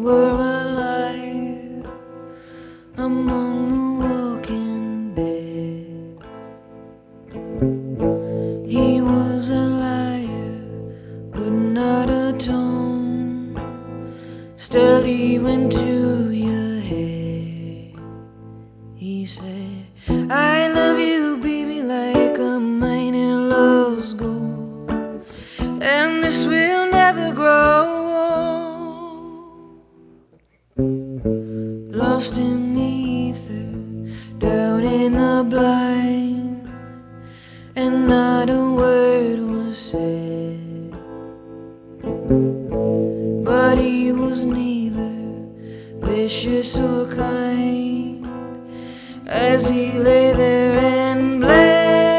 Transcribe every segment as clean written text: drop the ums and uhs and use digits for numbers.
were alive among the walking dead. He was a liar, but not atone. Still he went to your head. He said, I love you, baby, like a miner loves gold, and this will never grow old. Lost in the ether, down in the blind, and not a word was said. But he was neither vicious or kind as he lay there and bled.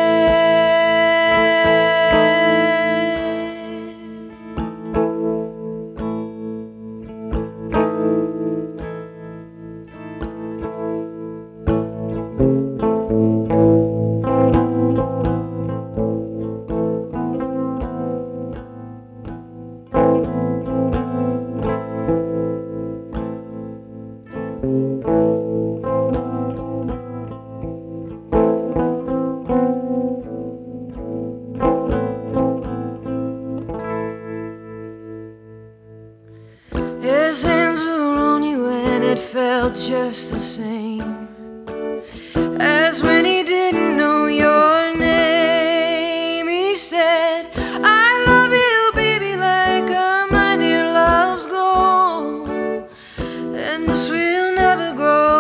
His hands were on you and it felt just the same as when he didn't know your name. He said, I love you, baby, like a miner loves gold, and this will never grow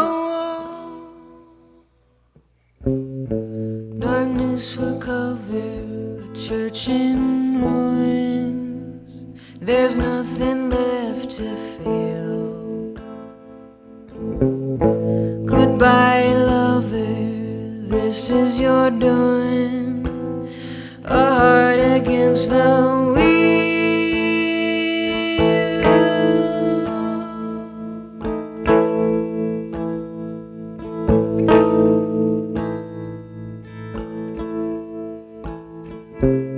old. Darkness for cover, a church in ruins, there's nothing left to feel. Goodbye, lover, this is your doing, a heart against the wheel.